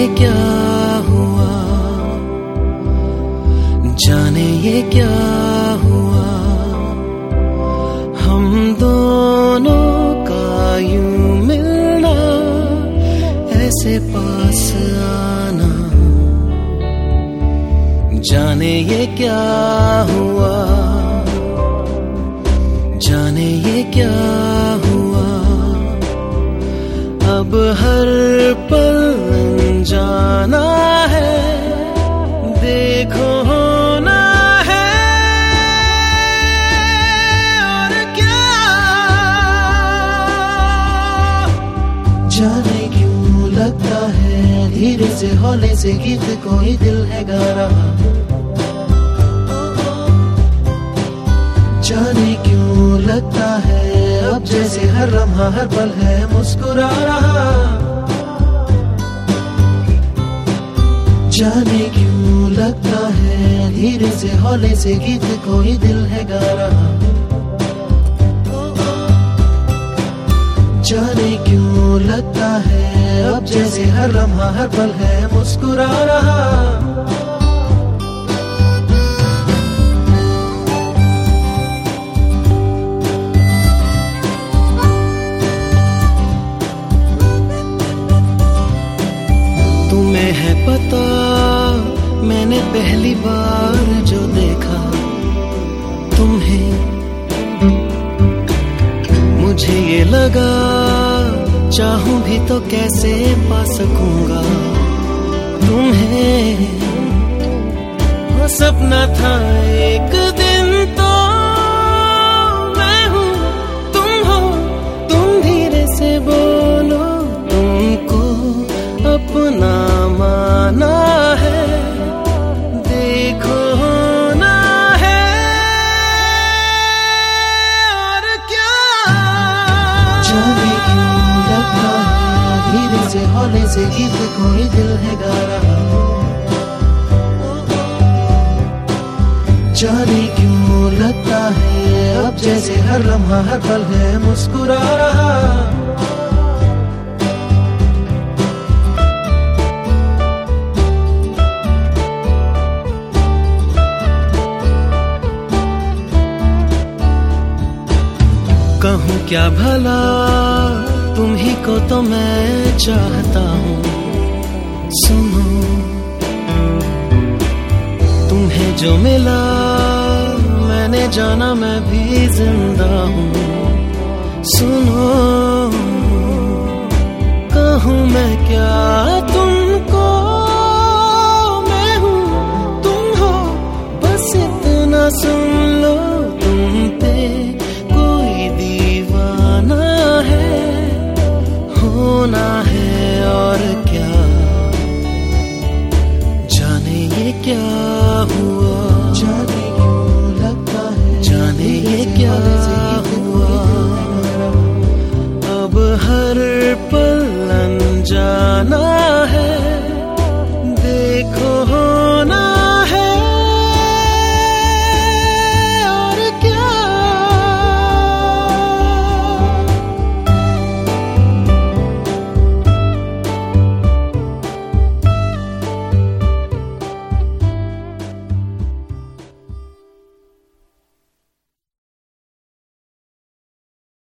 क्या हुआ, जाने ये क्या हुआ, हम दोनों का यूं मिलना, ऐसे पास आना, जाने ये क्या हुआ, जाने ये क्या हुआ, अब हर पल जाना है, देखो होना है और क्या, जाने क्यों लगता है धीरे से हौले से गीत कोई दिल है गा रहा, जाने क्यों लगता है अब जैसे हर लम्हा हर पल है मुस्कुरा रहा, जाने क्यों लगता है धीरे से हौले से गीत कोई दिल है गा रहा, जाने क्यों लगता है अब जैसे हर लम्हा हर पल है मुस्कुरा रहा। तुम्हें है पता मैंने पहली बार जो देखा तुम्हें, मुझे ये लगा चाहूं भी तो कैसे पा सकूंगा तुम्हें, वो सपना था एक दिन तो मैं हूँ तुम हो, तुम धीरे से बोलो तुमको अपना माना है, देखो होना है और क्या, जाने क्यों लगता है धीरे से हौले से गीत कोई दिल है गा रहा, जाने क्यों लगता है अब जैसे हर लम्हा हर पल है मुस्कुरा रहा। कहूँ क्या भला तुम ही को तो मैं चाहता हूँ, सुनो तुम्हें जो मिला मैंने जाना मैं भी जिंदा हूँ, सुनो कहूँ मैं क्या तुमको, मैं हूँ तुम हो, बस इतना सुन